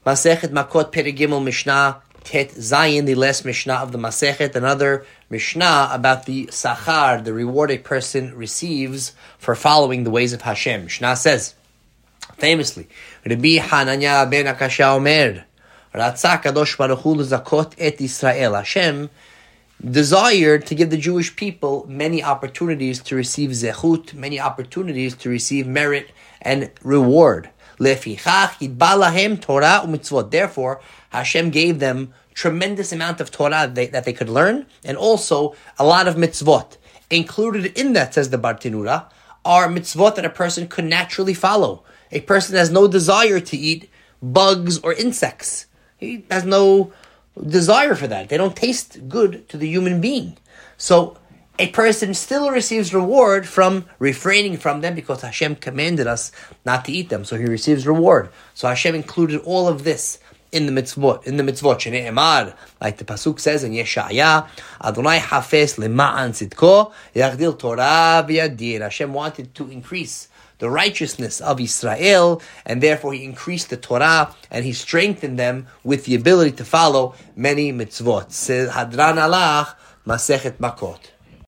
Masechet Makot Perigimel Mishnah Tet Zayin, the last Mishnah of the Masechet, another Mishnah about the Sachar, the reward a person receives for following the ways of Hashem. Mishnah says, famously, Rabbi Hananya ben Akashya Omer, Ratzah Kadosh Baruch Hu L'zakot et Yisrael. Hashem desired to give the Jewish people many opportunities to receive zechut, many opportunities to receive merit and reward. Lefichach yitba lahem Torah u'mitzvot. Therefore, Hashem gave them tremendous amount of Torah that they could learn, and also a lot of mitzvot. Included in that, says the Bartenura, are mitzvot that a person could naturally follow. A person has no desire to eat bugs or insects. He has no desire for that. They don't taste good to the human being. So a person still receives reward from refraining from them because Hashem commanded us not to eat them. So he receives reward. So Hashem included all of this in the mitzvot. Shnei Emar, like the pasuk says in Yeshaya, Adonai hafes lema'an tzidko yagdil Torah v'yadir. Hashem wanted to increase the righteousness of Israel, and therefore he increased the Torah and he strengthened them with the ability to follow many mitzvot. Says Hadran Alach, Masechet Makot.